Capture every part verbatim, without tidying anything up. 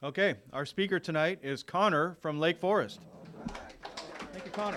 Okay, our speaker tonight is Connor from Lake Forest. Thank you, Connor.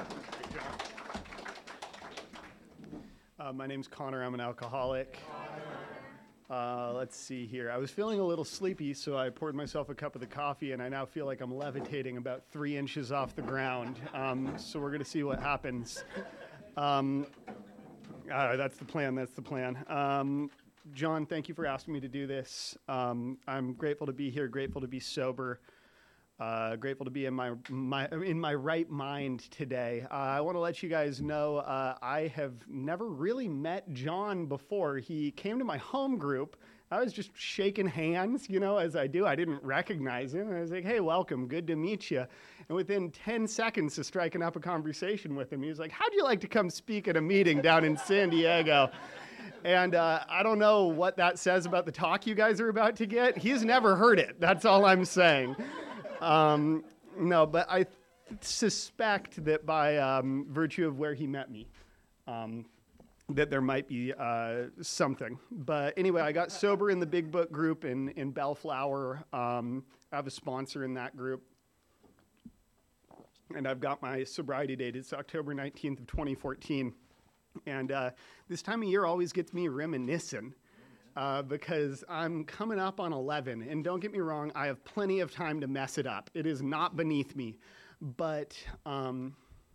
Uh, my name's Connor. I'm an alcoholic. Uh, let's see here. I was feeling a little sleepy, so I poured myself a cup of the coffee, and I now feel like I'm levitating about three inches off the ground. Um, so we're going to see what happens. Um, uh, that's the plan. That's the plan. Um, John, thank you for asking me to do this. Um, I'm grateful to be here, grateful to be sober, uh, grateful to be in my, my in my right mind today. Uh, I want to let you guys know uh, I have never really met John before. He came to my home group. I was just shaking hands, you know, as I do. I didn't recognize him. I was like, hey, welcome, good to meet you. And within ten seconds of striking up a conversation with him, he was like, how'd you like to come speak at a meeting down in San Diego? And uh, I don't know what that says about the talk you guys are about to get. He's never heard it. That's all I'm saying. Um, no, but I th- suspect that by um, virtue of where he met me, um, that there might be uh, something. But anyway, I got sober in the Big Book group in, in Bellflower. Um, I have a sponsor in that group. And I've got my sobriety date. It's October nineteenth of twenty fourteen. And uh, this time of year always gets me reminiscing uh, because I'm coming up on eleven. And don't get me wrong, I have plenty of time to mess it up. It is not beneath me. But um,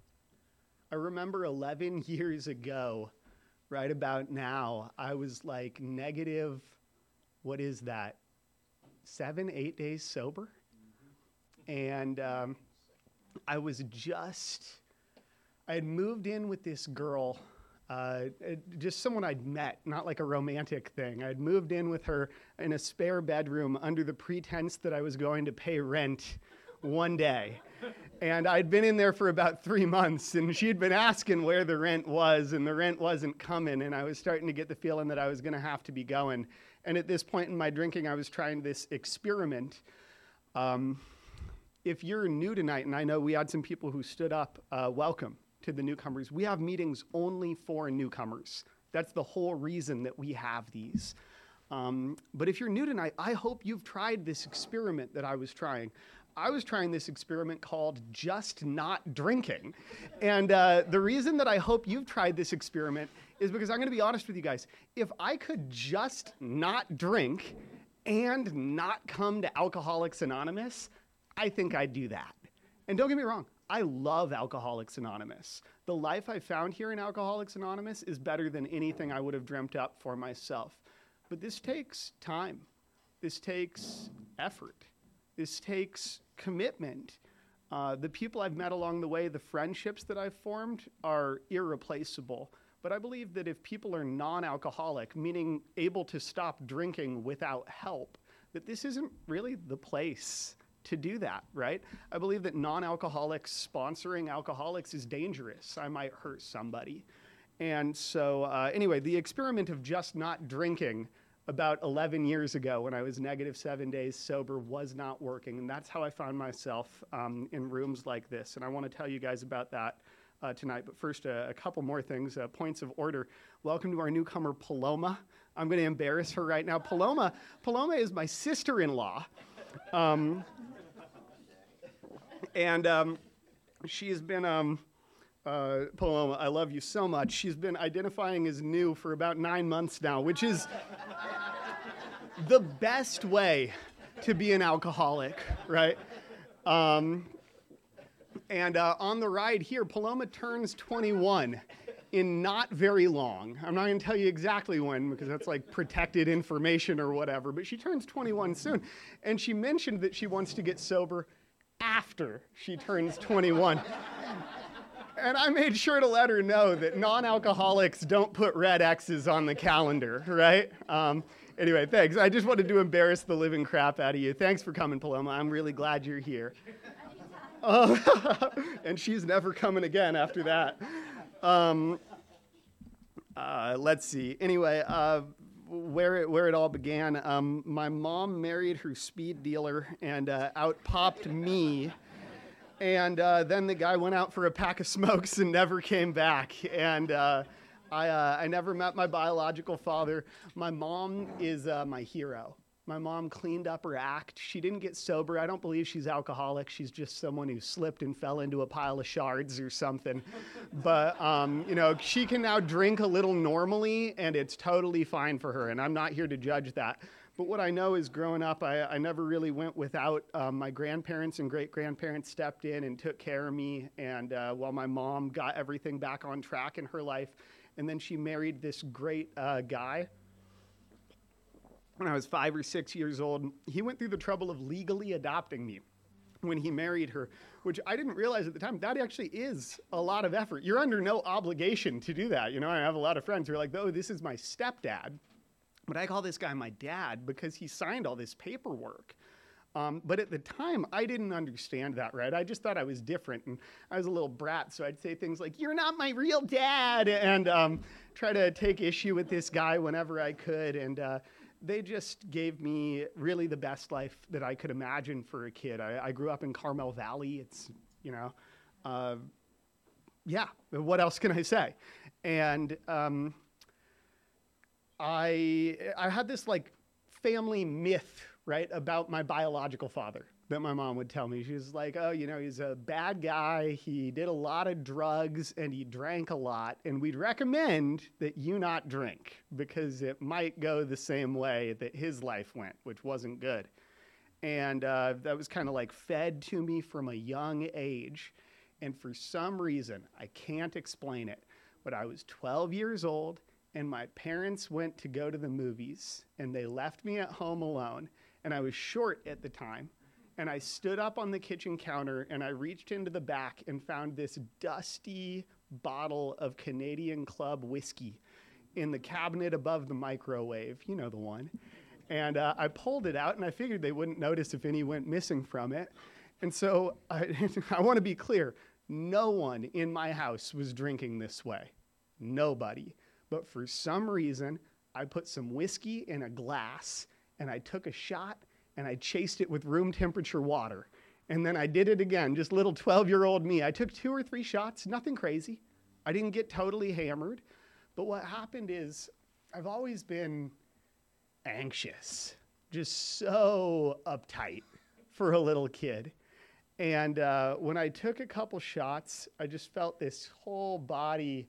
I remember eleven years ago, right about now, I was like negative, what is that, seven, eight days sober? And um, I was just, I had moved in with this girl. Uh, just someone I'd met, not like a romantic thing. I'd moved in with her in a spare bedroom under the pretense that I was going to pay rent one day. And I'd been in there for about three months, and she'd been asking where the rent was, and the rent wasn't coming, and I was starting to get the feeling that I was going to have to be going. And at this point in my drinking, I was trying this experiment. Um, if you're new tonight, and I know we had some people who stood up, uh, welcome to the newcomers. We have meetings only for newcomers. That's the whole reason that we have these. Um, but if you're new tonight, I hope you've tried this experiment that I was trying. I was trying this experiment called just not drinking. And uh, the reason that I hope you've tried this experiment is because I'm going to be honest with you guys. If I could just not drink and not come to Alcoholics Anonymous, I think I'd do that. And don't get me wrong, I love Alcoholics Anonymous. The life I found here in Alcoholics Anonymous is better than anything I would have dreamt up for myself. But this takes time. This takes effort. This takes commitment. Uh, the people I've met along the way, the friendships that I've formed are irreplaceable. But I believe that if people are non-alcoholic, meaning able to stop drinking without help, that this isn't really the place to do that, right? I believe that non-alcoholics sponsoring alcoholics is dangerous. I might hurt somebody. And so uh, anyway, the experiment of just not drinking about eleven years ago when I was negative seven days sober was not working. And that's how I found myself um, in rooms like this. And I want to tell you guys about that uh, tonight. But first, uh, a couple more things, uh, points of order. Welcome to our newcomer, Paloma. I'm going to embarrass her right now. Paloma, Paloma is my sister-in-law. Um, and um, she has been, um, uh, Paloma, I love you so much. She's been identifying as new for about nine months now, which is the best way to be an alcoholic, right? Um, and uh, on the ride here, Paloma turns twenty-one in not very long. I'm not going to tell you exactly when because that's like protected information or whatever, but she turns twenty-one soon. And she mentioned that she wants to get sober after she turns twenty-one. And I made sure to let her know that non-alcoholics don't put red X's on the calendar, right? Um, anyway, thanks. I just wanted to embarrass the living crap out of you. Thanks for coming, Paloma. I'm really glad you're here. Uh, and she's never coming again after that. Um, uh, let's see. Anyway, uh, where it, where it all began, um, my mom married her speed dealer and uh, out popped me. And uh, then the guy went out for a pack of smokes and never came back. And uh, I, uh, I never met my biological father. My mom is uh, my hero. My mom cleaned up her act. She didn't get sober. I don't believe she's alcoholic. She's just someone who slipped and fell into a pile of shards or something. But, um, you know, she can now drink a little normally, and it's totally fine for her, and I'm not here to judge that. But what I know is growing up, I, I never really went without. Um, my grandparents and great-grandparents stepped in and took care of me, and uh, while my mom got everything back on track in her life, and then she married this great uh, guy. When I was five or six years old, he went through the trouble of legally adopting me when he married her, which I didn't realize at the time. That actually is a lot of effort. You're under no obligation to do that. You know, I have a lot of friends who are like, oh, this is my stepdad. But I call this guy my dad because he signed all this paperwork. Um, but at the time, I didn't understand that, right? I just thought I was different, and I was a little brat, so I'd say things like, you're not my real dad, and um, try to take issue with this guy whenever I could. And uh, they just gave me really the best life that I could imagine for a kid. I, I grew up in Carmel Valley. It's, you know, uh, yeah, what else can I say? And um, I I had this, like, family myth, right, about my biological father that my mom would tell me. She was like, oh, you know, he's a bad guy. He did a lot of drugs and he drank a lot. And we'd recommend that you not drink because it might go the same way that his life went, which wasn't good. And uh, that was kind of like fed to me from a young age. And for some reason, I can't explain it, but I was twelve years old and my parents went to go to the movies and they left me at home alone. And I was short at the time. And I stood up on the kitchen counter and I reached into the back and found this dusty bottle of Canadian Club whiskey in the cabinet above the microwave. You know the one. And uh, I pulled it out and I figured they wouldn't notice if any went missing from it. And so I, I want to be clear. No one in my house was drinking this way. Nobody. But for some reason, I put some whiskey in a glass and I took a shot and I chased it with room temperature water. And then I did it again, just little twelve-year-old me. I took two or three shots, nothing crazy. I didn't get totally hammered. But what happened is I've always been anxious, just so uptight for a little kid. And uh, when I took a couple shots, I just felt this whole body,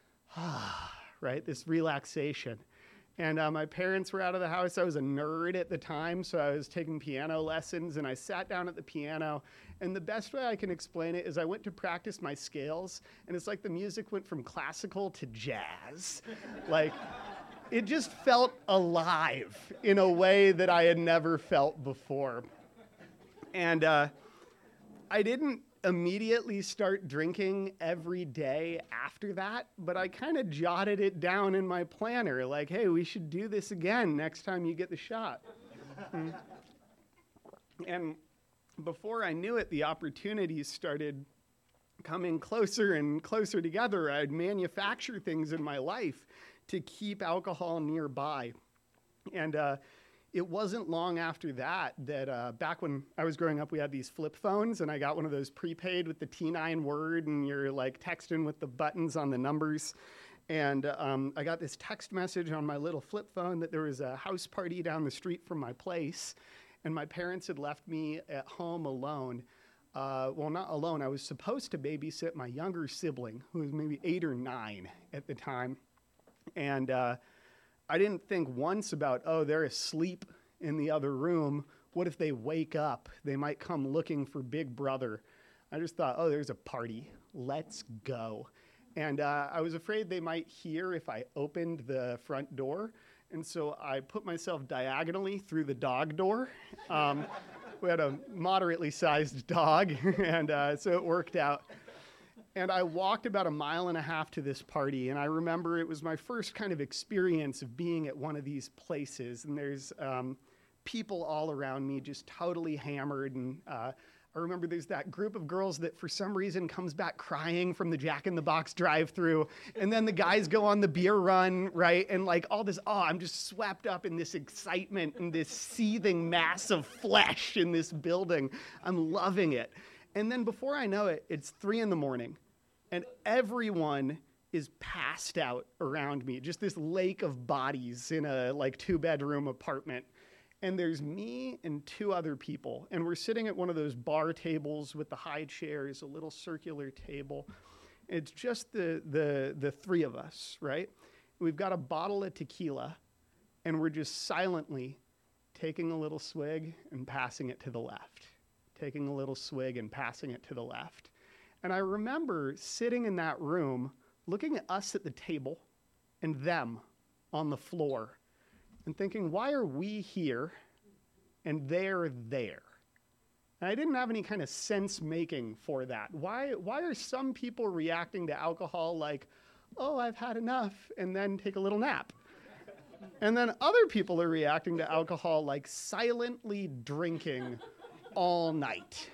right, this relaxation. And uh, my parents were out of the house. I was a nerd at the time, so I was taking piano lessons, and I sat down at the piano. And the best way I can explain it is I went to practice my scales, and it's like the music went from classical to jazz. Like, it just felt alive in a way that I had never felt before. And uh, I didn't immediately start drinking every day after that, but I kind of jotted it down in my planner, like, hey, we should do this again next time you get the shot. mm. And before I knew it, the opportunities started coming closer and closer together. I'd manufacture things in my life to keep alcohol nearby. And uh, it wasn't long after that that uh, back when I was growing up, we had these flip phones, and I got one of those prepaid with the T nine word, and you're like texting with the buttons on the numbers. And um, I got this text message on my little flip phone that there was a house party down the street from my place, and my parents had left me at home alone. Uh, well, not alone. I was supposed to babysit my younger sibling, who was maybe eight or nine at the time. And uh, I didn't think once about, oh, they're asleep in the other room. What if they wake up? They might come looking for Big Brother. I just thought, oh, there's a party. Let's go. And uh, I was afraid they might hear if I opened the front door. And so I put myself diagonally through the dog door. Um, we had a moderately sized dog, and uh, so it worked out. And I walked about a mile and a half to this party, and I remember it was my first kind of experience of being at one of these places, and there's um, people all around me just totally hammered, and uh, I remember there's that group of girls that for some reason comes back crying from the Jack in the Box drive-thru, and then the guys go on the beer run, right, and like all this, oh, I'm just swept up in this excitement and this seething mass of flesh in this building. I'm loving it. And then before I know it, it's three in the morning. And everyone is passed out around me, just this lake of bodies in a like two bedroom apartment. And there's me and two other people. And we're sitting at one of those bar tables with the high chairs, a little circular table. It's just the, the, the three of us, right? We've got a bottle of tequila, and we're just silently taking a little swig and passing it to the left. Taking a little swig and passing it to the left. And I remember sitting in that room, looking at us at the table and them on the floor and thinking, why are we here and they're there? And I didn't have any kind of sense making for that. Why, why are some people reacting to alcohol like, oh, I've had enough, and then take a little nap? And then other people are reacting to alcohol like silently drinking all night.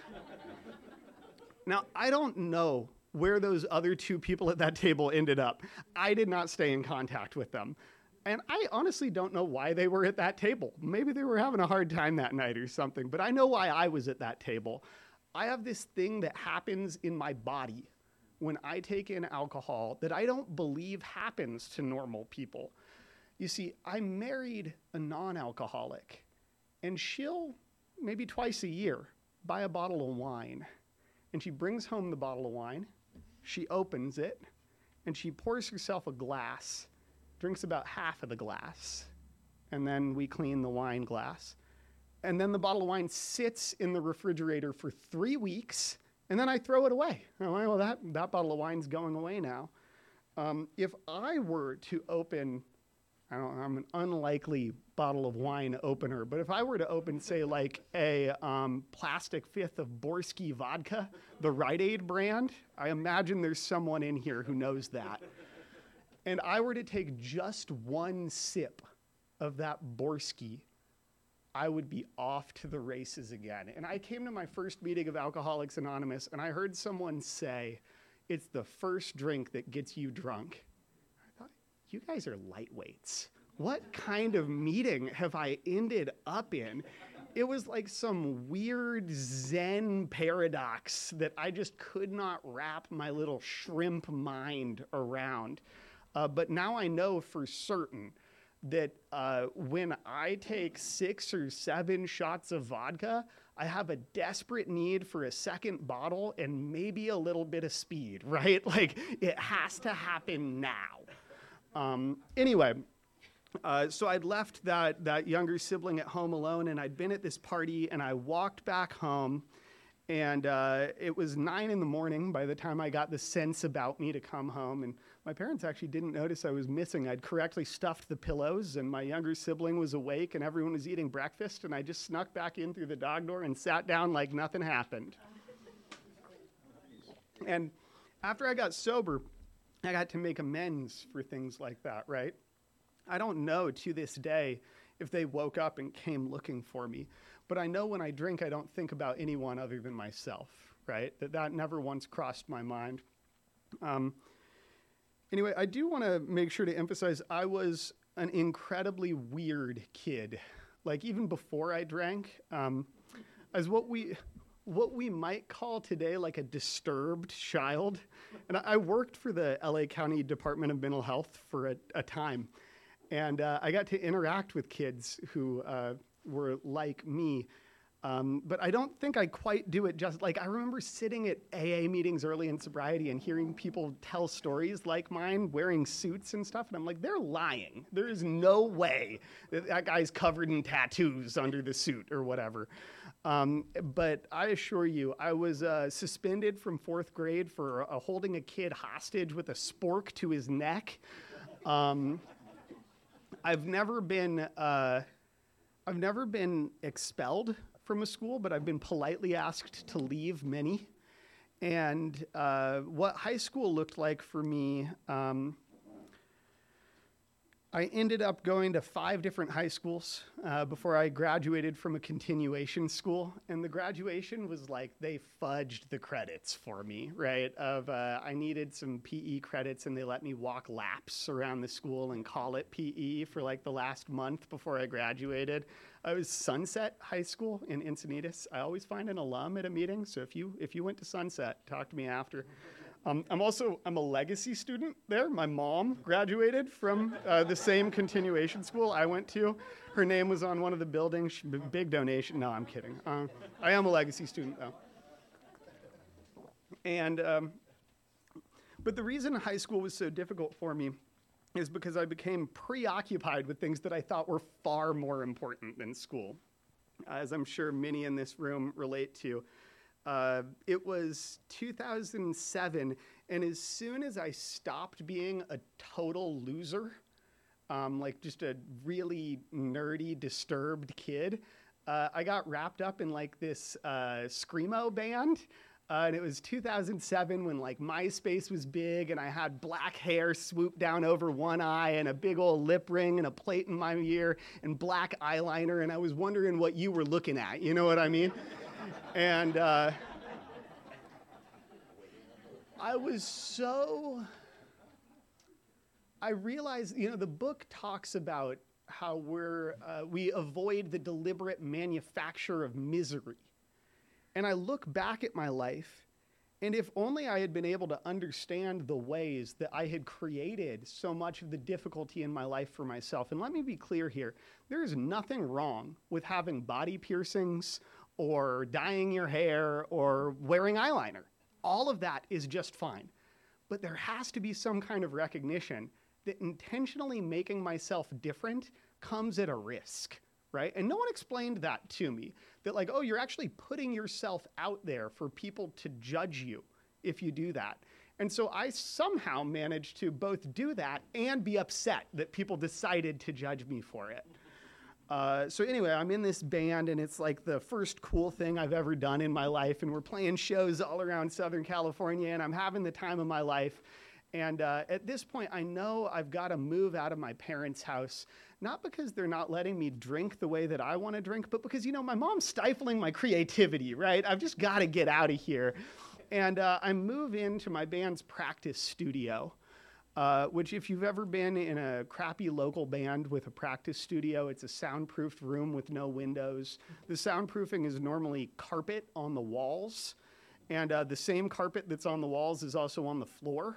Now, I don't know where those other two people at that table ended up. I did not stay in contact with them. And I honestly don't know why they were at that table. Maybe they were having a hard time that night or something, but I know why I was at that table. I have this thing that happens in my body when I take in alcohol that I don't believe happens to normal people. You see, I married a non-alcoholic, and she'll, maybe twice a year, buy a bottle of wine. And she brings home the bottle of wine, she opens it, and she pours herself a glass, drinks about half of the glass, and then we clean the wine glass. And then the bottle of wine sits in the refrigerator for three weeks, and then I throw it away. I'm like, well, that, that bottle of wine's going away now. Um, if I were to open, I don't know, I'm an unlikely bottle of wine opener, but if I were to open, say, like a um, plastic fifth of Borsky vodka, the Rite Aid brand, I imagine there's someone in here who knows that. And I were to take just one sip of that Borsky, I would be off to the races again. And I came to my first meeting of Alcoholics Anonymous, and I heard someone say, it's the first drink that gets you drunk. I thought, you guys are lightweights. What kind of meeting have I ended up in? It was like some weird Zen paradox that I just could not wrap my little shrimp mind around. Uh, but now I know for certain that uh, when I take six or seven shots of vodka, I have a desperate need for a second bottle and maybe a little bit of speed, right? Like, it has to happen now. Um, anyway, uh, so I'd left that, that younger sibling at home alone, and I'd been at this party, and I walked back home, and uh, it was nine in the morning by the time I got the sense about me to come home, and my parents actually didn't notice I was missing. I'd correctly stuffed the pillows, and my younger sibling was awake, and everyone was eating breakfast, and I just snuck back in through the dog door and sat down like nothing happened. And after I got sober, I got to make amends for things like that, right? I don't know to this day if they woke up and came looking for me, but I know when I drink, I don't think about anyone other than myself, right? That that never once crossed my mind. Um, Anyway, I do want to make sure to emphasize I was an incredibly weird kid. Like, even before I drank, um, as what we what we might call today like a disturbed child. And I, I worked for the L A County Department of Mental Health for a, a time. And uh, I got to interact with kids who uh, were like me. Um, but I don't think I quite do it just like I remember sitting at A A meetings early in sobriety and hearing people tell stories like mine wearing suits and stuff. And I'm like, they're lying. There is no way that that guy's covered in tattoos under the suit or whatever. Um, but I assure you, I was uh, suspended from fourth grade for uh, holding a kid hostage with a spork to his neck. Um, I've never been, uh, I've never been expelled from a school, but I've been politely asked to leave many. And uh, what high school looked like for me, um, I ended up going to five different high schools uh, before I graduated from a continuation school. And the graduation was like, they fudged the credits for me, right? Of uh, I needed some P E credits, and they let me walk laps around the school and call it P E for like the last month before I graduated. I was Sunset High School in Encinitas. I always find an alum at a meeting, so if you if you went to Sunset, talk to me after. Um, I'm also, I'm a legacy student there. My mom graduated from uh, the same continuation school I went to. Her name was on one of the buildings. She, big donation. No, I'm kidding. Uh, I am a legacy student though. And, um, but the reason high school was so difficult for me is because I became preoccupied with things that I thought were far more important than school, as I'm sure many in this room relate to. Uh, it was two thousand seven, and as soon as I stopped being a total loser, um, like just a really nerdy, disturbed kid, uh, I got wrapped up in like this uh, screamo band. Uh, and it was two thousand seven when like MySpace was big, and I had black hair swooped down over one eye and a big old lip ring and a plate in my ear and black eyeliner, and I was wondering what you were looking at, you know what I mean? And uh, I was so, I realized, you know, the book talks about how we're, uh, we avoid the deliberate manufacture of misery. And I look back at my life, and if only I had been able to understand the ways that I had created so much of the difficulty in my life for myself. And let me be clear here, there is nothing wrong with having body piercings or dyeing your hair or wearing eyeliner. All of that is just fine. But there has to be some kind of recognition that intentionally making myself different comes at a risk, right? And no one explained that to me, that like, oh, you're actually putting yourself out there for people to judge you if you do that. And so I somehow managed to both do that and be upset that people decided to judge me for it. Uh, so anyway, I'm in this band, and it's like the first cool thing I've ever done in my life, and we're playing shows all around Southern California, and I'm having the time of my life. And uh, at this point, I know I've got to move out of my parents' house, not because they're not letting me drink the way that I want to drink, but because, you know, my mom's stifling my creativity, right? I've just got to get out of here. And uh, I move into my band's practice studio, uh, which if you've ever been in a crappy local band with a practice studio, it's a soundproofed room with no windows. The soundproofing is normally carpet on the walls, and uh, the same carpet that's on the walls is also on the floor.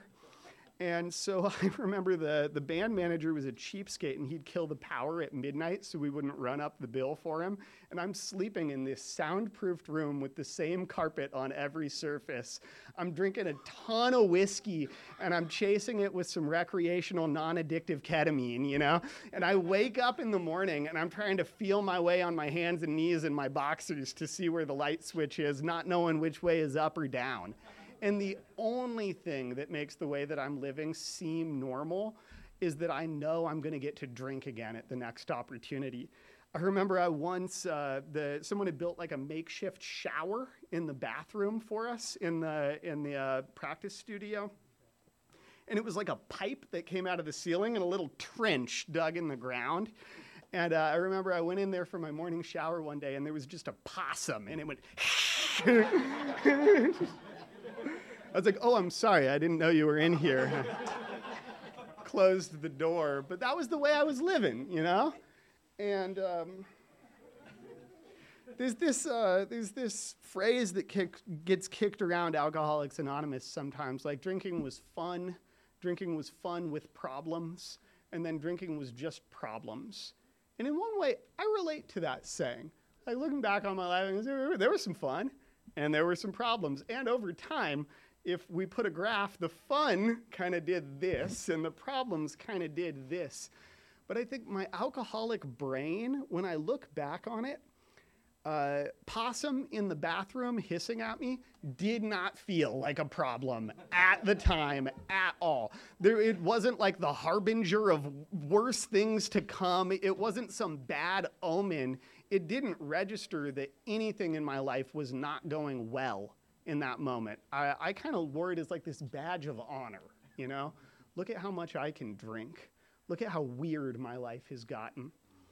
And so I remember the, the band manager was a cheapskate, and he'd kill the power at midnight so we wouldn't run up the bill for him. And I'm sleeping in this soundproofed room with the same carpet on every surface. I'm drinking a ton of whiskey, and I'm chasing it with some recreational, non-addictive ketamine, you know? And I wake up in the morning, and I'm trying to feel my way on my hands and knees in my boxers to see where the light switch is, not knowing which way is up or down. And the only thing that makes the way that I'm living seem normal is that I know I'm going to get to drink again at the next opportunity. I remember I once, uh, the someone had built like a makeshift shower in the bathroom for us in the, in the uh, practice studio. And it was like a pipe that came out of the ceiling and a little trench dug in the ground. And uh, I remember I went in there for my morning shower one day, and there was just a possum, and it went I was like, oh, I'm sorry, I didn't know you were in here. Closed the door, but that was the way I was living, you know? And um, there's this uh, there's this phrase that kick, gets kicked around Alcoholics Anonymous sometimes, like drinking was fun, drinking was fun with problems, and then drinking was just problems. And in one way, I relate to that saying. Like looking back on my life, there was some fun, and there were some problems, and over time, if we put a graph, the fun kind of did this, and the problems kind of did this. But I think my alcoholic brain, when I look back on it, uh, possum in the bathroom hissing at me did not feel like a problem at the time at all. There, it wasn't like the harbinger of worse things to come. It wasn't some bad omen. It didn't register that anything in my life was not going well in that moment. I, I kind of wore it as like this badge of honor, you know? Look at how much I can drink. Look at how weird my life has gotten.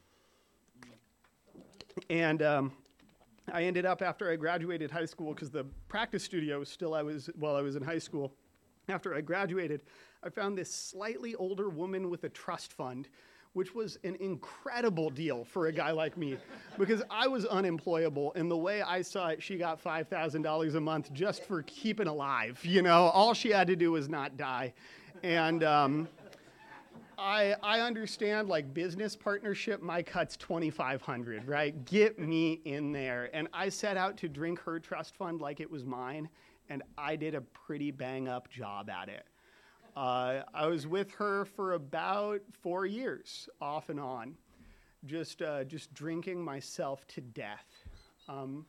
And um, I ended up, after I graduated high school, because the practice studio was still I was while I was in high school, after I graduated, I found this slightly older woman with a trust fund which was an incredible deal for a guy like me because I was unemployable. And the way I saw it, she got five thousand dollars a month just for keeping alive. You know, all she had to do was not die. And um, I, I understand, like, business partnership, my cut's twenty-five hundred dollars, right? Get me in there. And I set out to drink her trust fund like it was mine, and I did a pretty bang-up job at it. Uh, I was with her for about four years, off and on, just uh, just drinking myself to death. Um,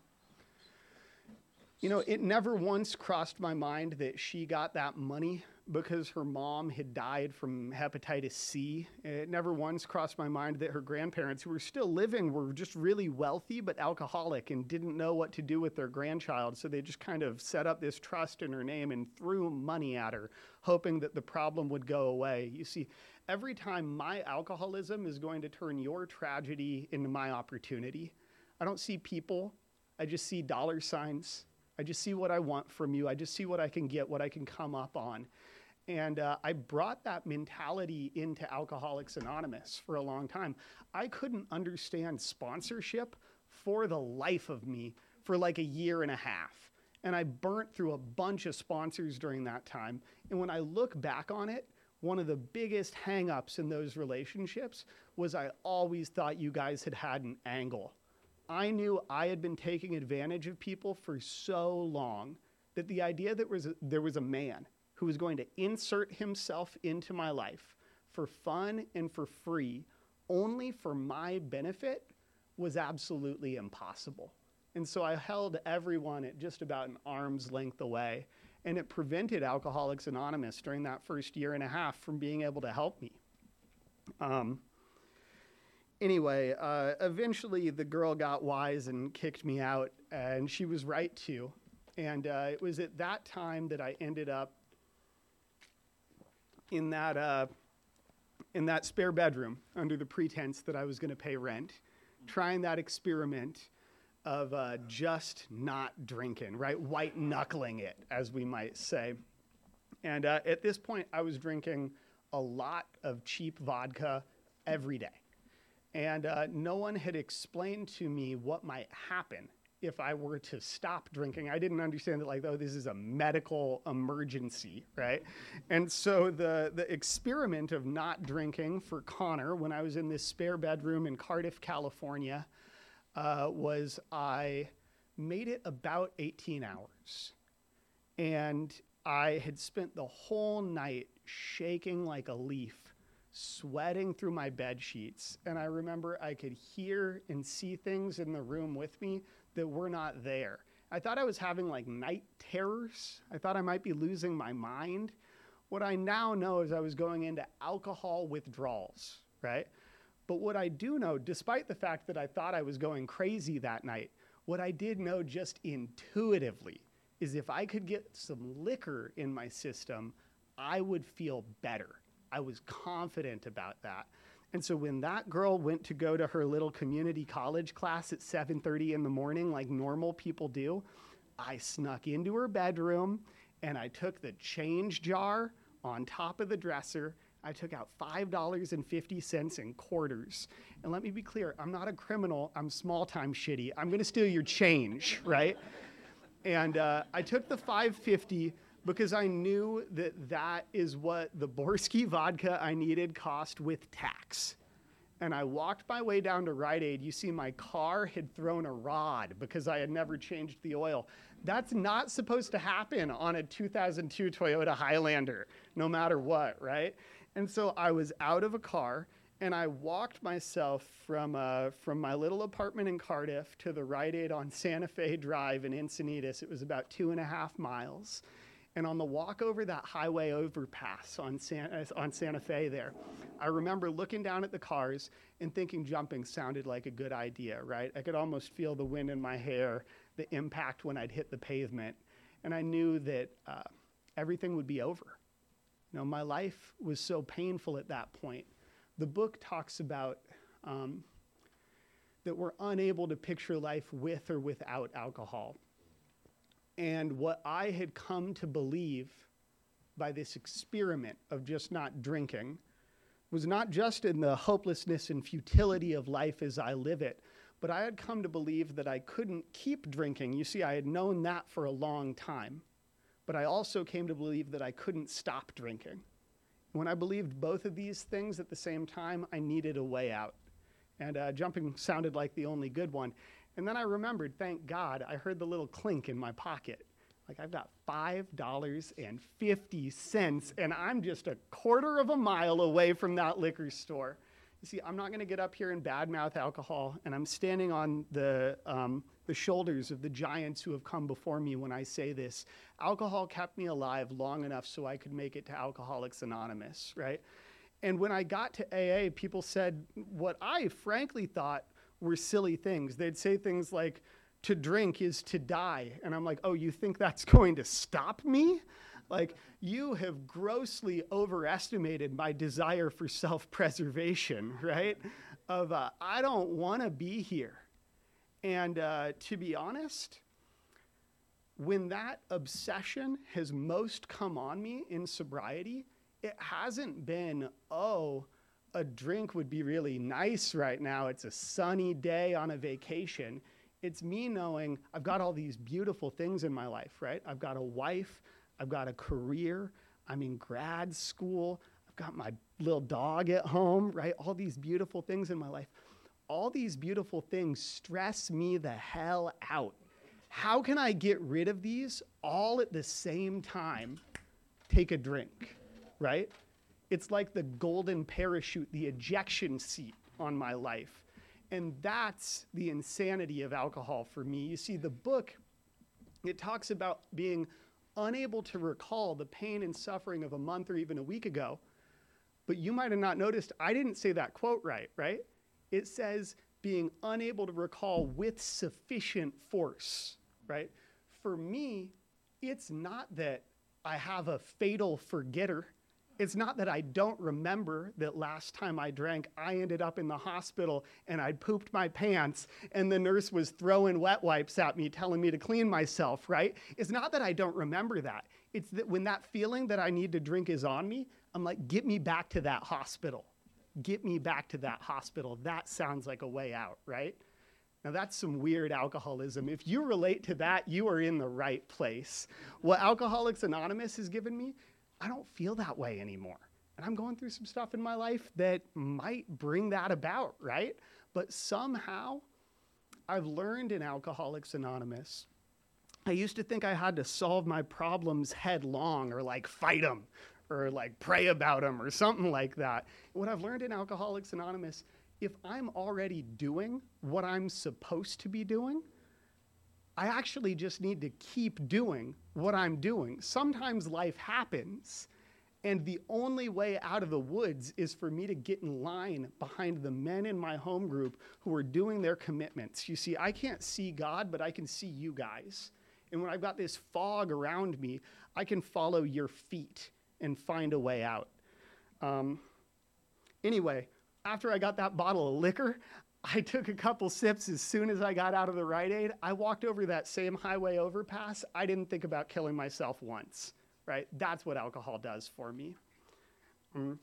you know, it never once crossed my mind that she got that money because her mom had died from hepatitis C. It never once crossed my mind that her grandparents, who were still living, were just really wealthy but alcoholic and didn't know what to do with their grandchild. So they just kind of set up this trust in her name and threw money at her, hoping that the problem would go away. You see, every time my alcoholism is going to turn your tragedy into my opportunity. I don't see people. I just see dollar signs. I just see what I want from you. I just see what I can get, what I can come up on. And uh, I brought that mentality into Alcoholics Anonymous for a long time. I couldn't understand sponsorship for the life of me for like a year and a half. And I burnt through a bunch of sponsors during that time. And when I look back on it, one of the biggest hang-ups in those relationships was I always thought you guys had had an angle. I knew I had been taking advantage of people for so long that the idea that was a, there was a man who was going to insert himself into my life for fun and for free, only for my benefit, was absolutely impossible. And so I held everyone at just about an arm's length away, and it prevented Alcoholics Anonymous during that first year and a half from being able to help me. Um, anyway, uh, eventually the girl got wise and kicked me out, and she was right to. And uh, it was at that time that I ended up in that uh, in that spare bedroom under the pretense that I was going to pay rent, trying that experiment of uh, just not drinking, right? White knuckling it, as we might say. And uh, at this point, I was drinking a lot of cheap vodka every day. And uh, no one had explained to me what might happen if I were to stop drinking. I didn't understand that, like, oh, this is a medical emergency, right? And so the, the experiment of not drinking for Connor when I was in this spare bedroom in Cardiff, California, uh, was I made it about eighteen hours. And I had spent the whole night shaking like a leaf, sweating through my bed sheets. And I remember I could hear and see things in the room with me that were not there. I thought I was having like night terrors. I thought I might be losing my mind. What I now know is I was going into alcohol withdrawals, right? But what I do know, despite the fact that I thought I was going crazy that night, what I did know just intuitively is if I could get some liquor in my system, I would feel better. I was confident about that. And so when that girl went to go to her little community college class at seven thirty in the morning, like normal people do, I snuck into her bedroom and I took the change jar on top of the dresser. I took out five dollars and fifty cents in quarters. And let me be clear, I'm not a criminal. I'm small-time shitty. I'm going to steal your change, right? And uh, I took the five fifty because I knew that that is what the Borsky vodka I needed cost with tax. And I walked my way down to Rite Aid. You see, my car had thrown a rod because I had never changed the oil. That's not supposed to happen on a two thousand two Toyota Highlander, no matter what, right? And so I was out of a car, and I walked myself from uh, from my little apartment in Cardiff to the Rite Aid on Santa Fe Drive in Encinitas. It was about two and a half miles. And on the walk over that highway overpass on Santa, on Santa Fe there, I remember looking down at the cars and thinking jumping sounded like a good idea, right? I could almost feel the wind in my hair, the impact when I'd hit the pavement. And I knew that uh, everything would be over. You know, my life was so painful at that point. The book talks about um, that we're unable to picture life with or without alcohol. And what I had come to believe by this experiment of just not drinking was not just in the hopelessness and futility of life as I live it, but I had come to believe that I couldn't keep drinking. You see, I had known that for a long time, but I also came to believe that I couldn't stop drinking. When I believed both of these things at the same time, I needed a way out. And uh, jumping sounded like the only good one. And then I remembered, thank God, I heard the little clink in my pocket. Like, I've got five dollars and fifty cents, and I'm just a quarter of a mile away from that liquor store. You see, I'm not going to get up here and badmouth alcohol, and I'm standing on the um, the shoulders of the giants who have come before me when I say this. Alcohol kept me alive long enough so I could make it to Alcoholics Anonymous, right? And when I got to A A, people said what I frankly thought were silly things. They'd say things like, to drink is to die. And I'm like, oh, you think that's going to stop me? Like, you have grossly overestimated my desire for self-preservation, right? Of, uh, I don't want to be here. And uh, to be honest, when that obsession has most come on me in sobriety, it hasn't been, oh, a drink would be really nice right now. It's a sunny day on a vacation. It's me knowing I've got all these beautiful things in my life, right? I've got a wife, I've got a career, I'm in grad school, I've got my little dog at home, right? All these beautiful things in my life. All these beautiful things stress me the hell out. How can I get rid of these all at the same time? Take a drink, right? It's like the golden parachute, the ejection seat on my life. And that's the insanity of alcohol for me. You see, the book, it talks about being unable to recall the pain and suffering of a month or even a week ago. But you might have not noticed, I didn't say that quote right, right? It says being unable to recall with sufficient force, right? For me, it's not that I have a fatal forgetter. It's not that I don't remember that last time I drank, I ended up in the hospital and I'd pooped my pants and the nurse was throwing wet wipes at me telling me to clean myself, right? It's not that I don't remember that. It's that when that feeling that I need to drink is on me, I'm like, get me back to that hospital. Get me back to that hospital. That sounds like a way out, right? Now that's some weird alcoholism. If you relate to that, you are in the right place. What Alcoholics Anonymous has given me, I don't feel that way anymore. And I'm going through some stuff in my life that might bring that about, right? But somehow I've learned in Alcoholics Anonymous, I used to think I had to solve my problems headlong or like fight them or like pray about them or something like that. What I've learned in Alcoholics Anonymous, if I'm already doing what I'm supposed to be doing, I actually just need to keep doing what I'm doing. Sometimes life happens, and the only way out of the woods is for me to get in line behind the men in my home group who are doing their commitments. You see, I can't see God, but I can see you guys. And when I've got this fog around me, I can follow your feet and find a way out. Um, anyway, after I got that bottle of liquor, I took a couple sips as soon as I got out of the Rite Aid. I walked over that same highway overpass. I didn't think about killing myself once, right? That's what alcohol does for me. Mm.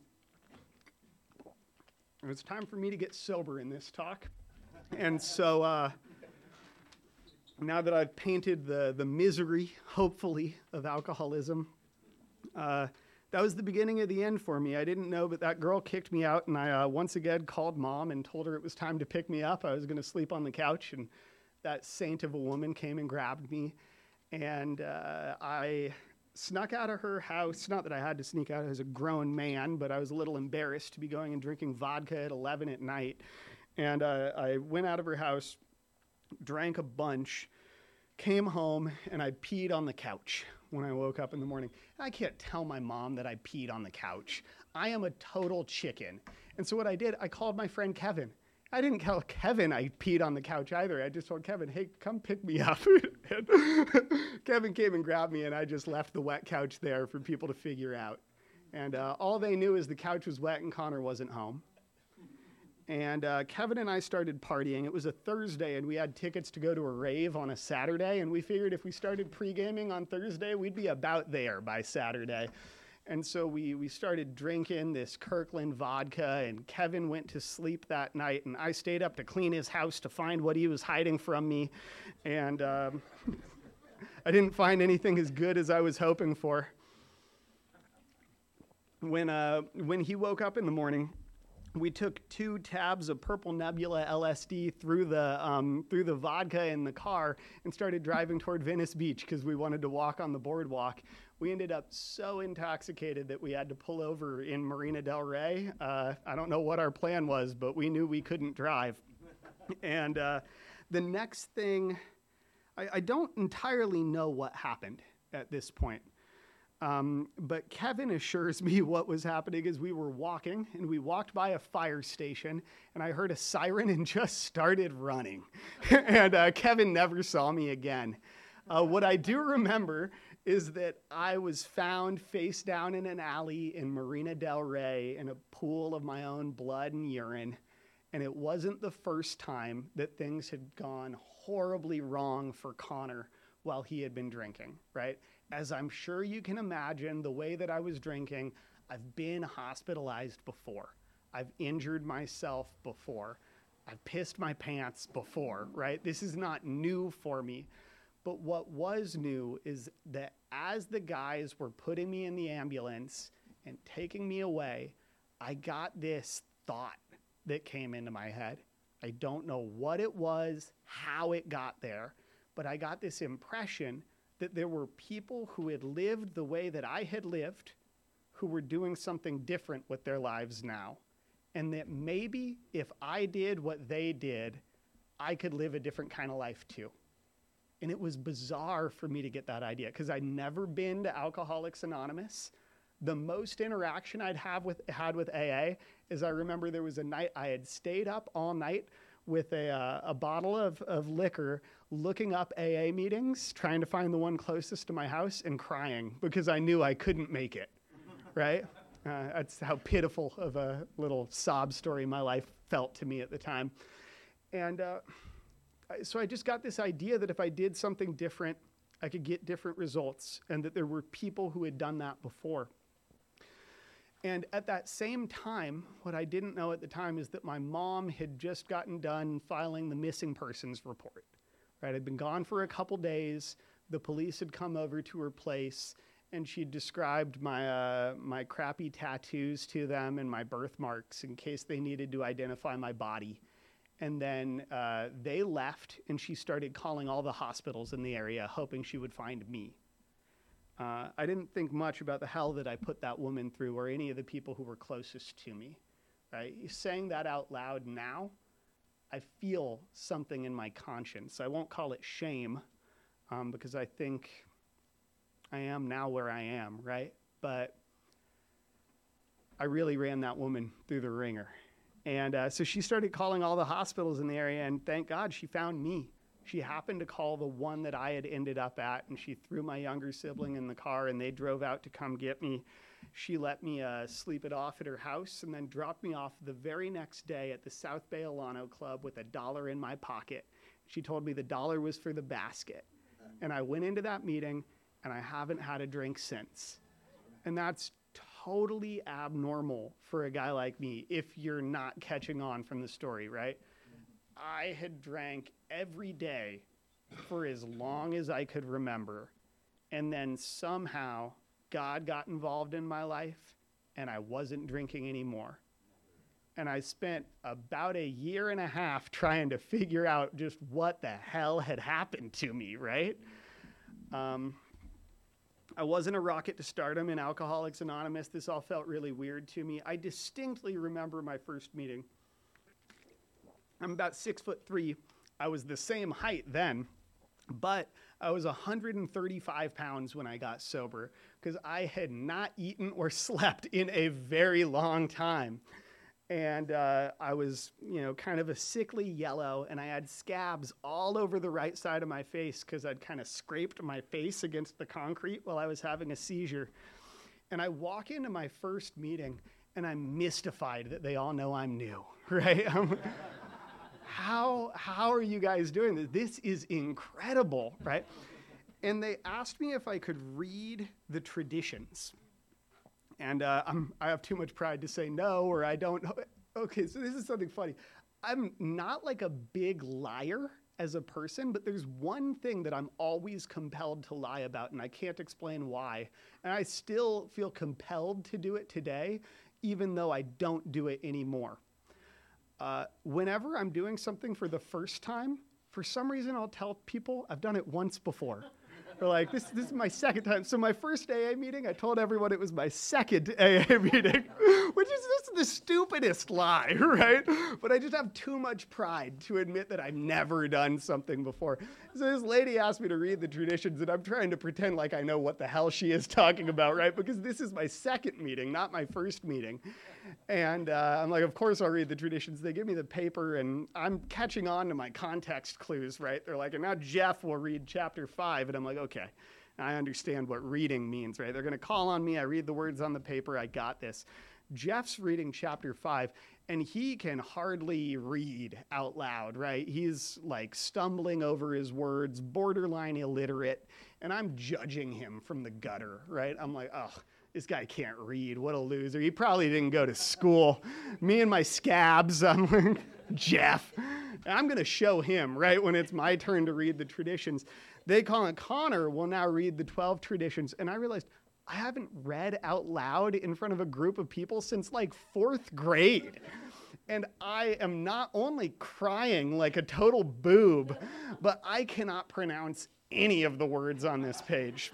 It's time for me to get sober in this talk. And so uh, now that I've painted the, the misery, hopefully, of alcoholism, uh, that was the beginning of the end for me. I didn't know, but that girl kicked me out, and I uh, once again called Mom and told her it was time to pick me up. I was going to sleep on the couch, and that saint of a woman came and grabbed me, and uh, I snuck out of her house. Not that I had to sneak out as a grown man, but I was a little embarrassed to be going and drinking vodka at eleven at night, and uh, I went out of her house, drank a bunch, came home, and I peed on the couch when I woke up in the morning. I can't tell my mom that I peed on the couch. I am a total chicken. And so what I did, I called my friend Kevin. I didn't tell Kevin I peed on the couch either. I just told Kevin, hey, come pick me up. Kevin came and grabbed me, and I just left the wet couch there for people to figure out. And uh, all they knew is the couch was wet and Connor wasn't home. And uh, Kevin and I started partying. It was a Thursday, and we had tickets to go to a rave on a Saturday, and we figured if we started pre-gaming on Thursday, we'd be about there by Saturday. And so we, we started drinking this Kirkland vodka, and Kevin went to sleep that night, and I stayed up to clean his house to find what he was hiding from me. And um, I didn't find anything as good as I was hoping for. When, uh, when he woke up in the morning, we took two tabs of Purple Nebula L S D through the um, through the vodka in the car and started driving toward Venice Beach because we wanted to walk on the boardwalk. We ended up so intoxicated that we had to pull over in Marina del Rey. Uh, I don't know what our plan was, but we knew we couldn't drive. And uh, the next thing, I, I don't entirely know what happened at this point. Um, but Kevin assures me what was happening is we were walking, and we walked by a fire station, and I heard a siren and just started running. and uh, Kevin never saw me again. Uh, what I do remember is that I was found face down in an alley in Marina del Rey in a pool of my own blood and urine, and it wasn't the first time that things had gone horribly wrong for Connor while he had been drinking, right? As I'm sure you can imagine, the way that I was drinking, I've been hospitalized before. I've injured myself before. I've pissed my pants before, right? This is not new for me. But what was new is that as the guys were putting me in the ambulance and taking me away, I got this thought that came into my head. I don't know what it was, how it got there, but I got this impression that there were people who had lived the way that I had lived, who were doing something different with their lives now. And that maybe if I did what they did, I could live a different kind of life too. And it was bizarre for me to get that idea because I'd never been to Alcoholics Anonymous. The most interaction I'd have with, had with A A is I remember there was a night I had stayed up all night with a, uh, a bottle of, of liquor, looking up A A meetings, trying to find the one closest to my house, and crying because I knew I couldn't make it, right? Uh, that's how pitiful of a little sob story my life felt to me at the time. And uh, so I just got this idea that if I did something different, I could get different results, and that there were people who had done that before. And at that same time, what I didn't know at the time is that my mom had just gotten done filing the missing persons report. Right? I'd been gone for a couple days. The police had come over to her place, and she described my uh, my crappy tattoos to them and my birthmarks in case they needed to identify my body. And then uh, they left, and she started calling all the hospitals in the area, hoping she would find me. Uh, I didn't think much about the hell that I put that woman through or any of the people who were closest to me. Right? Saying that out loud now, I feel something in my conscience. I won't call it shame um, because I think I am now where I am, right? But I really ran that woman through the ringer. And uh, so she started calling all the hospitals in the area, and thank God she found me. She happened to call the one that I had ended up at, and she threw my younger sibling in the car, and they drove out to come get me. She let me uh, sleep it off at her house and then dropped me off the very next day at the South Bay Alano Club with a dollar in my pocket. She told me the dollar was for the basket. And I went into that meeting, and I haven't had a drink since. And that's totally abnormal for a guy like me if you're not catching on from the story, right? I had drank every day for as long as I could remember. And then somehow God got involved in my life, and I wasn't drinking anymore. And I spent about a year and a half trying to figure out just what the hell had happened to me, right? Um, I wasn't a rocket to stardom in Alcoholics Anonymous. This all felt really weird to me. I distinctly remember my first meeting. I'm about six foot three. I was the same height then, but I was one hundred thirty-five pounds when I got sober because I had not eaten or slept in a very long time. And uh, I was, you know, kind of a sickly yellow, and I had scabs all over the right side of my face because I'd kind of scraped my face against the concrete while I was having a seizure. And I walk into my first meeting, and I'm mystified that they all know I'm new, right? I'm, how, how are you guys doing this? This is incredible, right? And they asked me if I could read the traditions. And uh, I'm, I have too much pride to say no, or I don't. Okay, so this is something funny. I'm not like a big liar as a person, but there's one thing that I'm always compelled to lie about, and I can't explain why. And I still feel compelled to do it today, even though I don't do it anymore. Uh, whenever I'm doing something for the first time, for some reason I'll tell people I've done it once before. They're like, this, this is my second time. So my first A A meeting, I told everyone it was my second A A meeting, which is just the stupidest lie, right? But I just have too much pride to admit that I've never done something before. So this lady asked me to read the traditions, and I'm trying to pretend like I know what the hell she is talking about, right? Because this is my second meeting, not my first meeting. And uh, I'm like, of course I'll read the traditions. They give me the paper, and I'm catching on to my context clues, right? They're like, and now Jeff will read chapter five. And I'm like, okay, I understand what reading means, right? They're going to call on me. I read the words on the paper. I got this. Jeff's reading chapter five, and he can hardly read out loud, right? He's like stumbling over his words, borderline illiterate, and I'm judging him from the gutter, right? I'm like, oh, this guy can't read. What a loser. He probably didn't go to school. Me and my scabs, I'm like, Jeff. I'm going to show him, right, when it's my turn to read the traditions. They call it Connor will now read the twelve traditions, and I realized I haven't read out loud in front of a group of people since like fourth grade. And I am not only crying like a total boob, but I cannot pronounce any of the words on this page.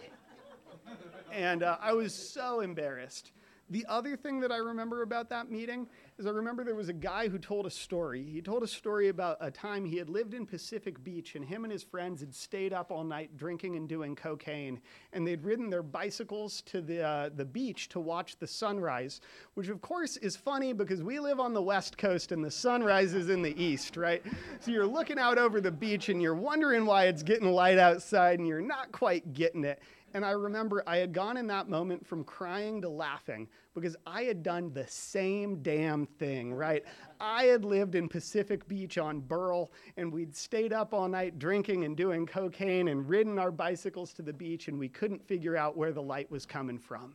And uh, I was so embarrassed. The other thing that I remember about that meeting is I remember there was a guy who told a story. He told a story about a time he had lived in Pacific Beach, and him and his friends had stayed up all night drinking and doing cocaine. And they'd ridden their bicycles to the, uh, the beach to watch the sunrise, which of course is funny because we live on the West Coast and the sun rises in the east, right? So you're looking out over the beach and you're wondering why it's getting light outside and you're not quite getting it. And I remember I had gone in that moment from crying to laughing because I had done the same damn thing, right? I had lived in Pacific Beach on Burl, and we'd stayed up all night drinking and doing cocaine and ridden our bicycles to the beach, and we couldn't figure out where the light was coming from.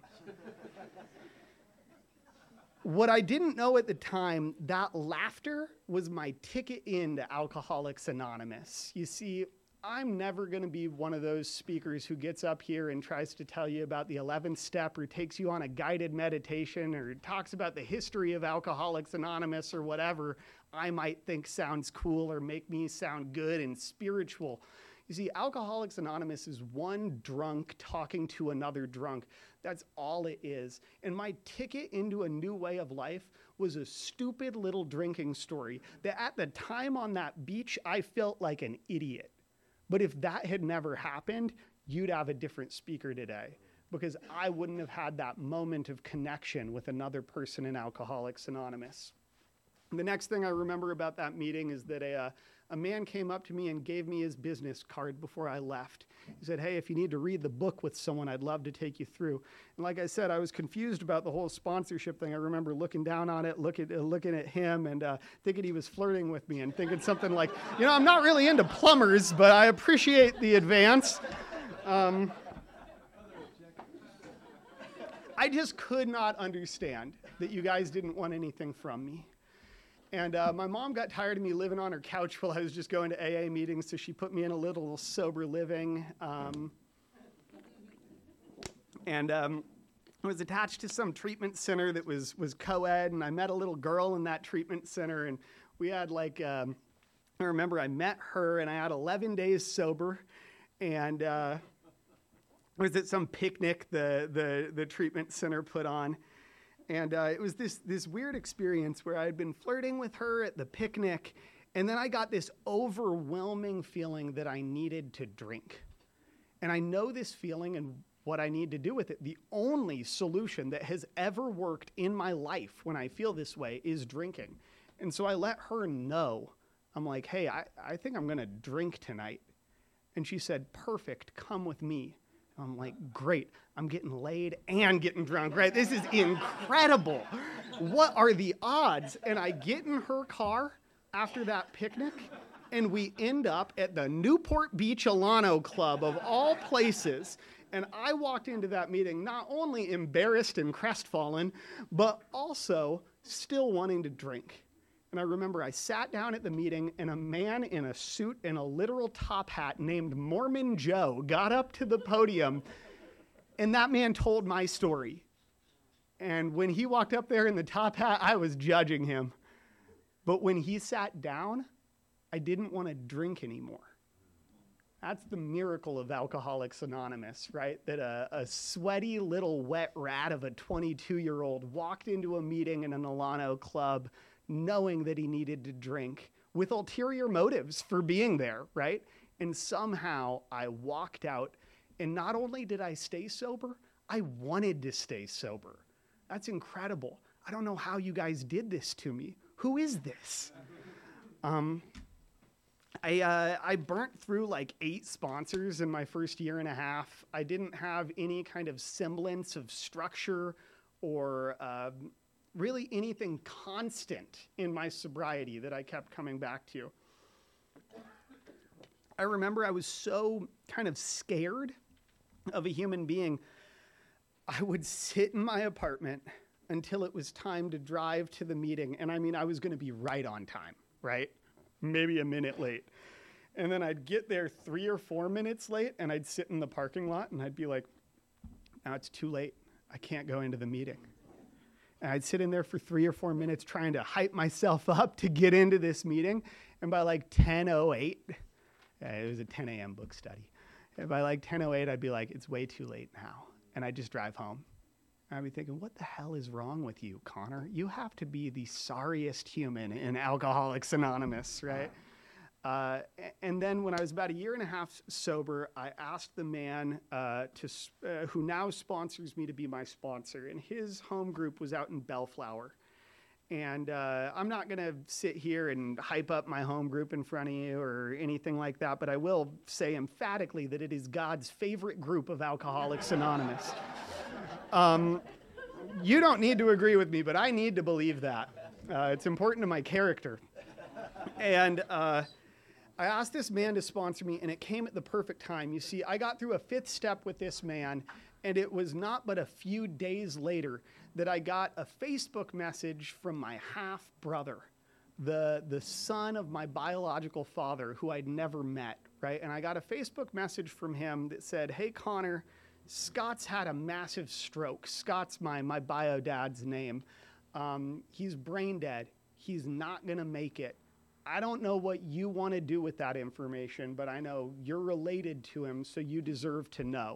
What I didn't know at the time, that laughter was my ticket into Alcoholics Anonymous. You see, I'm never going to be one of those speakers who gets up here and tries to tell you about the eleventh step or takes you on a guided meditation or talks about the history of Alcoholics Anonymous or whatever I might think sounds cool or make me sound good and spiritual. You see, Alcoholics Anonymous is one drunk talking to another drunk. That's all it is. And my ticket into a new way of life was a stupid little drinking story that at the time on that beach, I felt like an idiot. But if that had never happened, you'd have a different speaker today because I wouldn't have had that moment of connection with another person in Alcoholics Anonymous. The next thing I remember about that meeting is that a, uh, a man came up to me and gave me his business card before I left. He said, hey, if you need to read the book with someone, I'd love to take you through. And like I said, I was confused about the whole sponsorship thing. I remember looking down on it, look at, uh, looking at him and uh, thinking he was flirting with me and thinking something like, you know, I'm not really into plumbers, but I appreciate the advance. Um, I just could not understand that you guys didn't want anything from me. And uh, my mom got tired of me living on her couch while I was just going to A A meetings, so she put me in a little sober living. Um, and um, I was attached to some treatment center that was, was co-ed, and I met a little girl in that treatment center, and we had like, um, I remember I met her, and I had eleven days sober, and uh, I was at some picnic the, the, the treatment center put on. And uh, it was this this weird experience where I had been flirting with her at the picnic, and then I got this overwhelming feeling that I needed to drink. And I know this feeling and what I need to do with it. The only solution that has ever worked in my life when I feel this way is drinking. And so I let her know. I'm like, hey, I, I think I'm going to drink tonight. And she said, perfect, come with me. I'm like, great, I'm getting laid and getting drunk, right? This is incredible. What are the odds? And I get in her car after that picnic, And we end up at the Newport Beach Alano Club of all places. And I walked into that meeting not only embarrassed and crestfallen, but also still wanting to drink. And I remember I sat down at the meeting, and a man in a suit and a literal top hat named Mormon Joe got up to the podium, and that man told my story. And when he walked up there in the top hat, I was judging him. But when he sat down, I didn't want to drink anymore. That's the miracle of Alcoholics Anonymous, right? That a, a sweaty little wet rat of a twenty-two-year-old walked into a meeting in an Alano club knowing that he needed to drink with ulterior motives for being there, right? And somehow I walked out, and not only did I stay sober, I wanted to stay sober. That's incredible. I don't know how you guys did this to me. Who is this? Um, I, uh, I burnt through like eight sponsors in my first year and a half. I didn't have any kind of semblance of structure or uh, really anything constant in my sobriety that I kept coming back to. I remember I was so kind of scared of a human being, I would sit in my apartment until it was time to drive to the meeting. And I mean, I was going to be right on time, right? Maybe a minute late. And then I'd get there three or four minutes late, and I'd sit in the parking lot, and I'd be like, now it's too late. I can't go into the meeting. And I'd sit in there for three or four minutes trying to hype myself up to get into this meeting. And by like ten oh eight, uh, it was a ten a.m. book study. And by like ten oh eight, I'd be like, it's way too late now. And I'd just drive home. And I'd be thinking, what the hell is wrong with you, Connor? You have to be the sorriest human in Alcoholics Anonymous, right? Uh, and then when I was about a year and a half sober, I asked the man uh, to uh, who now sponsors me to be my sponsor. And his home group was out in Bellflower. And uh, I'm not going to sit here and hype up my home group in front of you or anything like that, but I will say emphatically that it is God's favorite group of Alcoholics Anonymous. Um, you don't need to agree with me, but I need to believe that. Uh, it's important to my character. And uh, I asked this man to sponsor me, and it came at the perfect time. You see, I got through a fifth step with this man, and it was not but a few days later that I got a Facebook message from my half-brother, the, the son of my biological father, who I'd never met, right? And I got a Facebook message from him that said, hey, Connor, Scott's had a massive stroke. Scott's my, my bio dad's name. Um, he's brain dead. He's not going to make it. I don't know what you want to do with that information, but I know you're related to him, so you deserve to know.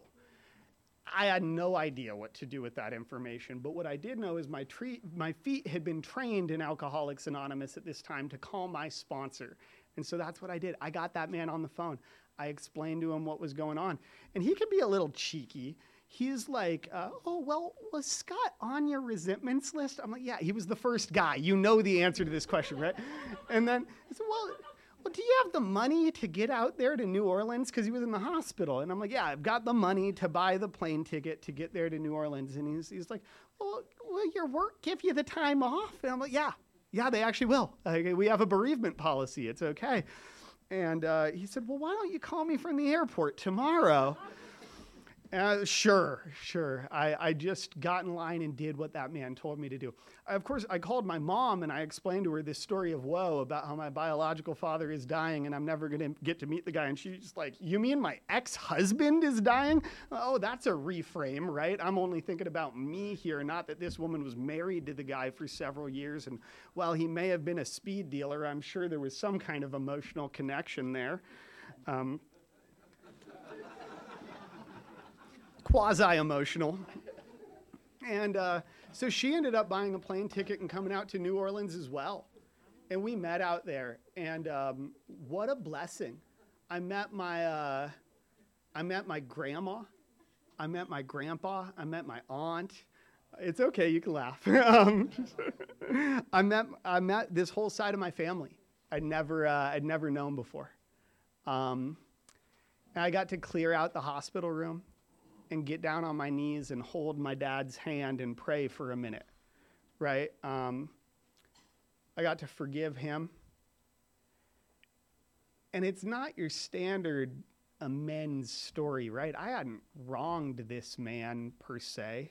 I had no idea what to do with that information, but what I did know is my, tre- my feet had been trained in Alcoholics Anonymous at this time to call my sponsor. And so that's what I did. I got that man on the phone. I explained to him what was going on. And he could be a little cheeky. He's like, uh, oh, well, was Scott on your resentments list? I'm like, yeah, he was the first guy. You know the answer to this question, right? And then I said, well, well, do you have the money to get out there to New Orleans? Because he was in the hospital. And I'm like, yeah, I've got the money to buy the plane ticket to get there to New Orleans. And he's, he's like, well, will your work give you the time off? And I'm like, yeah, yeah, they actually will. Uh, we have a bereavement policy. It's okay. And uh, he said, well, why don't you call me from the airport tomorrow? Uh, sure, sure. I, I just got in line and did what that man told me to do. I, of course, I called my mom and I explained to her this story of woe about how my biological father is dying and I'm never going to get to meet the guy. And she's like, you mean my ex-husband is dying? Oh, that's a reframe, right? I'm only thinking about me here, not that this woman was married to the guy for several years. And while he may have been a speed dealer, I'm sure there was some kind of emotional connection there. Um, quasi-emotional. And uh, so she ended up buying a plane ticket and coming out to New Orleans as well. And we met out there. And um, what a blessing. I met my, uh, I met my grandma. I met my grandpa. I met my aunt. It's okay, you can laugh. um, I met I met this whole side of my family. I'd never uh, I'd never known before. Um, and I got to clear out the hospital room and get down on my knees and hold my dad's hand and pray for a minute, right? Um, I got to forgive him. And it's not your standard amends story, right? I hadn't wronged this man per se,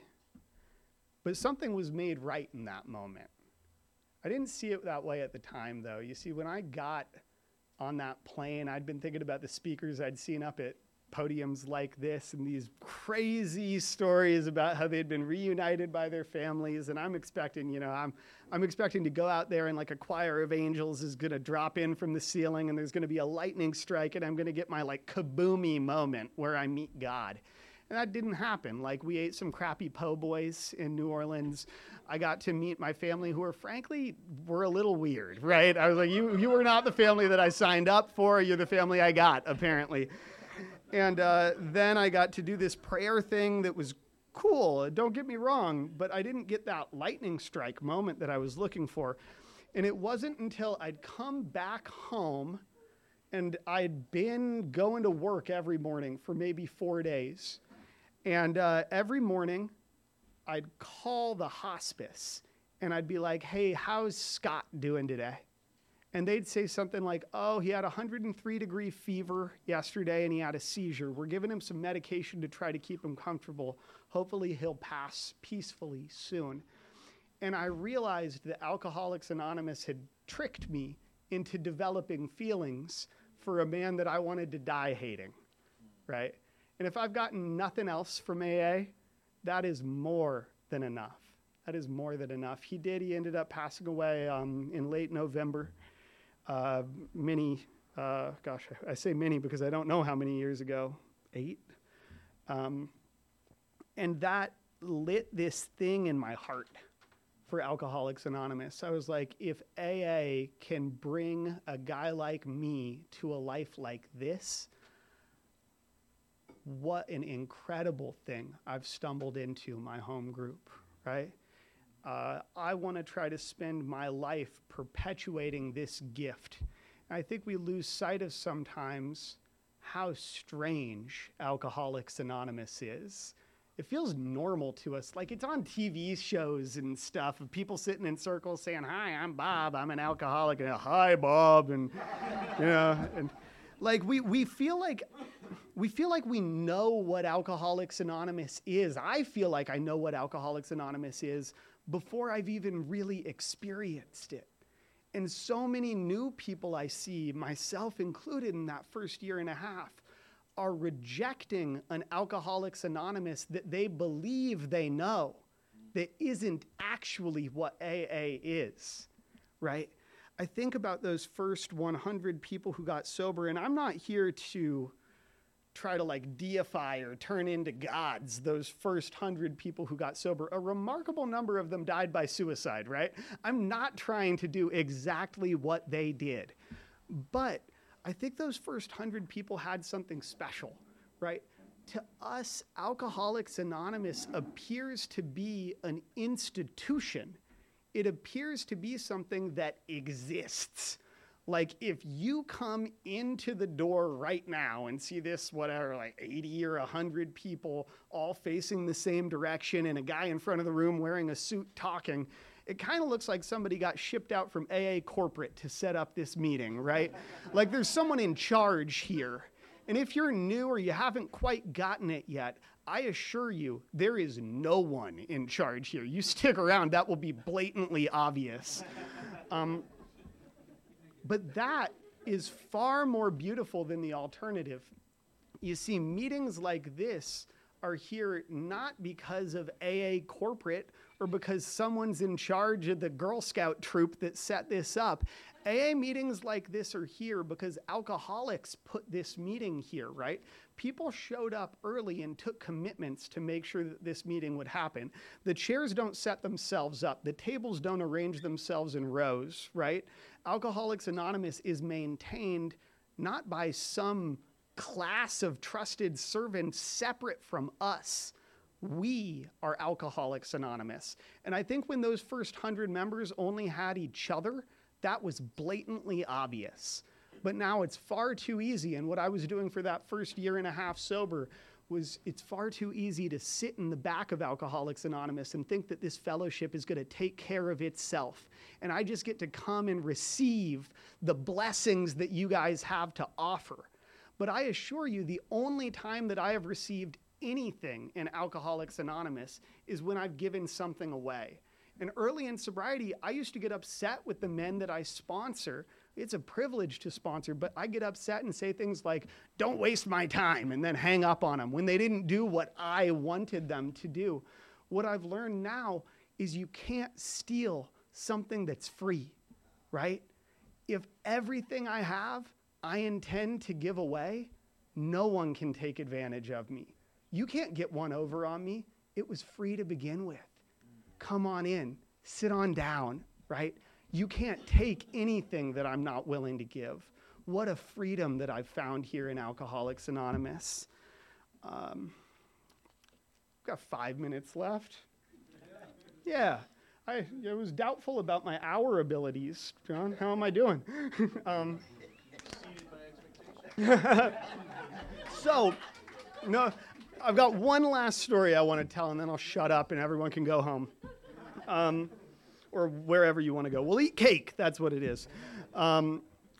but something was made right in that moment. I didn't see it that way at the time, though. You see, when I got on that plane, I'd been thinking about the speakers I'd seen up at podiums like this and these crazy stories about how they'd been reunited by their families. And I'm expecting, you know, I'm I'm expecting to go out there and like a choir of angels is going to drop in from the ceiling and there's going to be a lightning strike and I'm going to get my like kaboomy moment where I meet God. And that didn't happen. Like, we ate some crappy po' boys in New Orleans. I got to meet my family who were, frankly, were a little weird, right? I was like, you, you were not the family that I signed up for. You're the family I got, apparently. And uh, then I got to do this prayer thing that was cool. Don't get me wrong, but I didn't get that lightning strike moment that I was looking for. And it wasn't until I'd come back home and I'd been going to work every morning for maybe four days. And uh, every morning, I'd call the hospice, and I'd be like, hey, how's Scott doing today? And they'd say something like, oh, he had a one hundred three degree fever yesterday, and he had a seizure. We're giving him some medication to try to keep him comfortable. Hopefully, he'll pass peacefully soon. And I realized that Alcoholics Anonymous had tricked me into developing feelings for a man that I wanted to die hating, right? And if I've gotten nothing else from A A, that is more than enough. That is more than enough. He did. He ended up passing away um, in late November. Uh, many, uh, gosh, I say many because I don't know how many years ago. Eight? Um, and that lit this thing in my heart for Alcoholics Anonymous. I was like, if A A can bring a guy like me to a life like this, what an incredible thing I've stumbled into my home group, right? Uh, I want to try to spend my life perpetuating this gift. I think we lose sight of sometimes how strange Alcoholics Anonymous is. It feels normal to us, like it's on T V shows and stuff of people sitting in circles saying, hi, I'm Bob, I'm an alcoholic, and hi, Bob, and you know, and like we we feel like we feel like we know what Alcoholics Anonymous is. I feel like I know what Alcoholics Anonymous is before I've even really experienced it. And so many new people I see, myself included in that first year and a half, are rejecting an Alcoholics Anonymous that they believe they know, that isn't actually what A A is, right? I think about those first one hundred people who got sober, and I'm not here to try to like deify or turn into gods those first hundred people who got sober. A remarkable number of them died by suicide, right? I'm not trying to do exactly what they did, but I think those first hundred people had something special, right? To us, Alcoholics Anonymous appears to be an institution. It appears to be something that exists. Like, if you come into the door right now and see this, whatever, like eighty or one hundred people all facing the same direction and a guy in front of the room wearing a suit talking, it kind of looks like somebody got shipped out from A A corporate to set up this meeting, right? Like, there's someone in charge here. And if you're new or you haven't quite gotten it yet, I assure you, there is no one in charge here. You stick around, that will be blatantly obvious. Um, but that is far more beautiful than the alternative. You see, meetings like this are here not because of A A corporate or because someone's in charge of the Girl Scout troop that set this up. A A meetings like this are here because alcoholics put this meeting here, right? People showed up early and took commitments to make sure that this meeting would happen. The chairs don't set themselves up. The tables don't arrange themselves in rows, right? Alcoholics Anonymous is maintained not by some class of trusted servants separate from us. We are Alcoholics Anonymous. And I think when those first hundred members only had each other, that was blatantly obvious. But now it's far too easy. And what I was doing for that first year and a half sober was it's far too easy to sit in the back of Alcoholics Anonymous and think that this fellowship is going to take care of itself. And I just get to come and receive the blessings that you guys have to offer. But I assure you, the only time that I have received anything in Alcoholics Anonymous is when I've given something away. And early in sobriety, I used to get upset with the men that I sponsor. It's a privilege to sponsor, but I get upset and say things like, don't waste my time, and then hang up on them when they didn't do what I wanted them to do. What I've learned now is you can't steal something that's free, right? If everything I have, I intend to give away, no one can take advantage of me. You can't get one over on me. It was free to begin with. Come on in, sit on down, right? You can't take anything that I'm not willing to give. What a freedom that I've found here in Alcoholics Anonymous. Um, got five minutes left. Yeah, I, I was doubtful about my hour abilities. John, how am I doing? um, so, no, I've got one last story I want to tell, and then I'll shut up and everyone can go home. Um, or wherever you want to go. We'll eat cake. That's what it is. Um,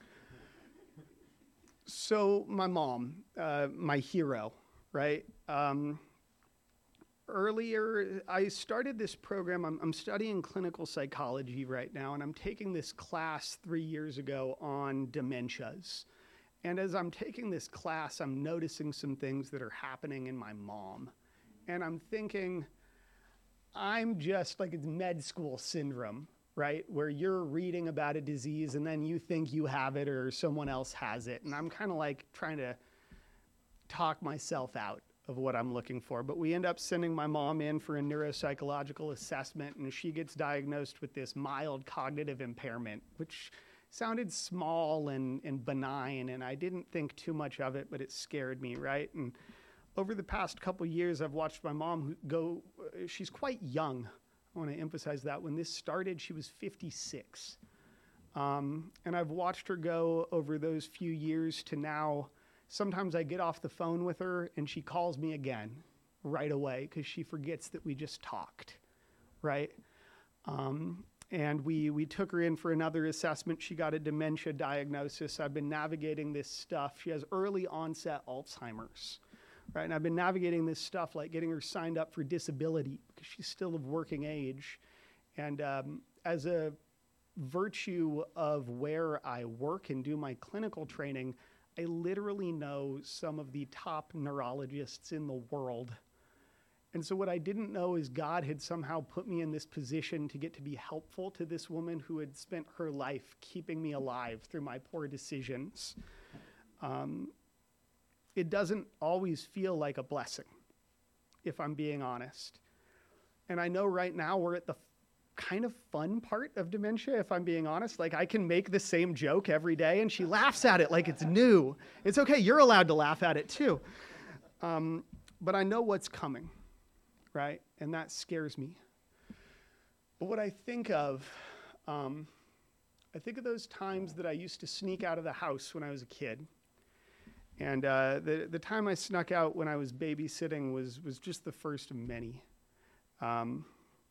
so my mom, uh, my hero, right? Um, earlier, I started this program. I'm, I'm studying clinical psychology right now, and I'm taking this class three years ago on dementias. And as I'm taking this class, I'm noticing some things that are happening in my mom. And I'm thinking, I'm just like it's med school syndrome, right? Where you're reading about a disease and then you think you have it or someone else has it. And I'm kind of like trying to talk myself out of what I'm looking for. But we end up sending my mom in for a neuropsychological assessment, and she gets diagnosed with this mild cognitive impairment, which sounded small and, and benign, and I didn't think too much of it, but it scared me, right? And over the past couple years, I've watched my mom go, uh, she's quite young. I want to emphasize that. When this started, she was fifty-six. Um, and I've watched her go over those few years to now. Sometimes I get off the phone with her and she calls me again right away because she forgets that we just talked, right? Um, and we, we took her in for another assessment. She got a dementia diagnosis. I've been navigating this stuff. She has early onset Alzheimer's. Right, and I've been navigating this stuff like getting her signed up for disability because she's still of working age. And um, as a virtue of where I work and do my clinical training, I literally know some of the top neurologists in the world. And so what I didn't know is God had somehow put me in this position to get to be helpful to this woman who had spent her life keeping me alive through my poor decisions. Um, It doesn't always feel like a blessing, if I'm being honest. And I know right now we're at the f- kind of fun part of dementia, if I'm being honest. Like, I can make the same joke every day, and she laughs at it like it's new. It's okay. You're allowed to laugh at it, too. Um, but I know what's coming, right? And that scares me. But what I think of, um, I think of those times that I used to sneak out of the house when I was a kid. And uh, the the time I snuck out when I was babysitting was was just the first of many. Um,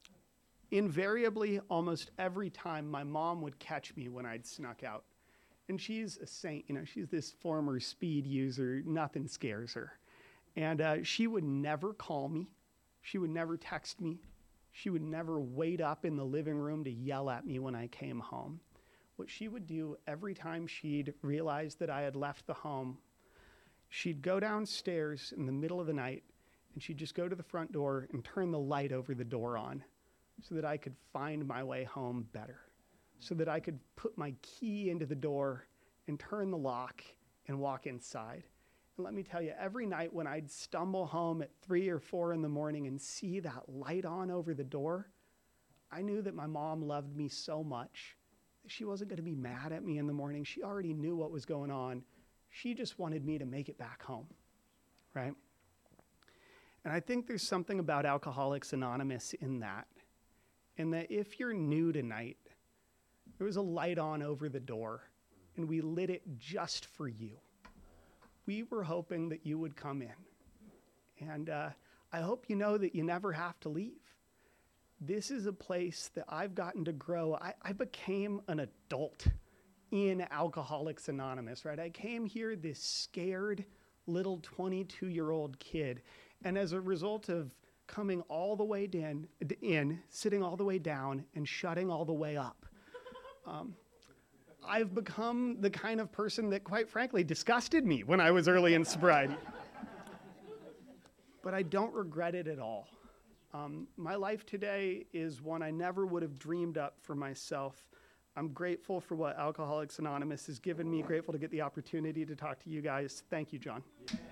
invariably, almost every time, my mom would catch me when I'd snuck out. And she's a saint, you know, she's this former speed user, nothing scares her. And uh, she would never call me. She would never text me. She would never wait up in the living room to yell at me when I came home. What she would do every time she'd realized that I had left the home, she'd go downstairs in the middle of the night and she'd just go to the front door and turn the light over the door on so that I could find my way home better, so that I could put my key into the door and turn the lock and walk inside. And let me tell you, every night when I'd stumble home at three or four in the morning and see that light on over the door, I knew that my mom loved me so much that she wasn't going to be mad at me in the morning. She already knew what was going on. She just wanted me to make it back home, right? And I think there's something about Alcoholics Anonymous in that, in that if you're new tonight, there was a light on over the door, and we lit it just for you. We were hoping that you would come in And uh, I hope you know that you never have to leave. This is a place that I've gotten to grow. I, I became an adult in Alcoholics Anonymous, right? I came here this scared little twenty-two-year-old kid. And as a result of coming all the way in, in, sitting all the way down, and shutting all the way up, um, I've become the kind of person that, quite frankly, disgusted me when I was early in sobriety. But I don't regret it at all. Um, my life today is one I never would have dreamed up for myself. I'm grateful for what Alcoholics Anonymous has given me, grateful to get the opportunity to talk to you guys. Thank you, John.